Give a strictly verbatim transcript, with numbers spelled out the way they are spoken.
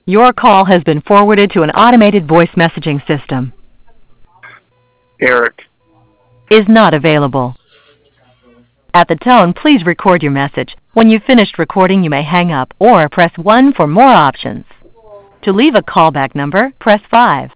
Your call has been forwarded to an automated voice messaging system. Eric. Is not available. At the tone, please record your message. When you've finished recording, you may hang up or press one for more options. To leave a callback number, press five.